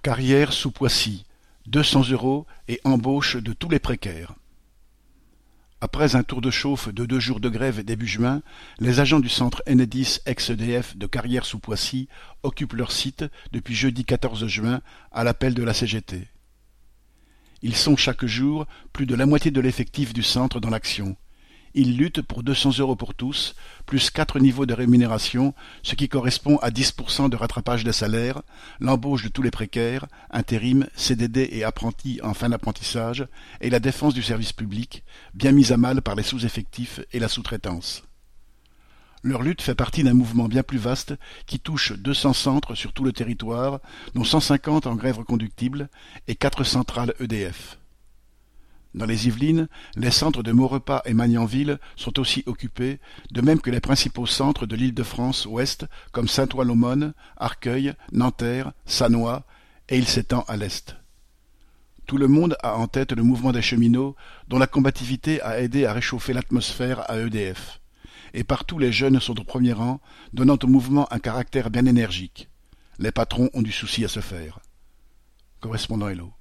Carrière sous Poissy, 200 € et embauche de tous les précaires. Après un tour de chauffe de 2 jours de grève début juin, les agents du centre Enedis ex-EDF de Carrière sous Poissy occupent leur site depuis jeudi 14 juin à l'appel de la CGT. Ils sont chaque jour plus de la moitié de l'effectif du centre dans l'action. Ils luttent pour 200 € pour tous, plus 4 niveaux de rémunération, ce qui correspond à 10% de rattrapage des salaires, l'embauche de tous les précaires, intérim, CDD et apprentis en fin d'apprentissage, et la défense du service public, bien mise à mal par les sous-effectifs et la sous-traitance. Leur lutte fait partie d'un mouvement bien plus vaste qui touche 200 centres sur tout le territoire, dont 150 en grève reconductible et 4 centrales EDF. Dans les Yvelines, les centres de Maurepas et Magnanville sont aussi occupés, de même que les principaux centres de l'Île-de-France ouest comme Saint-Ouen-l'Aumône, Arcueil, Nanterre, Sannois, et il s'étend à l'est. Tout le monde a en tête le mouvement des cheminots, dont la combativité a aidé à réchauffer l'atmosphère à EDF. Et partout les jeunes sont au premier rang, donnant au mouvement un caractère bien énergique. Les patrons ont du souci à se faire. Correspondant Hello.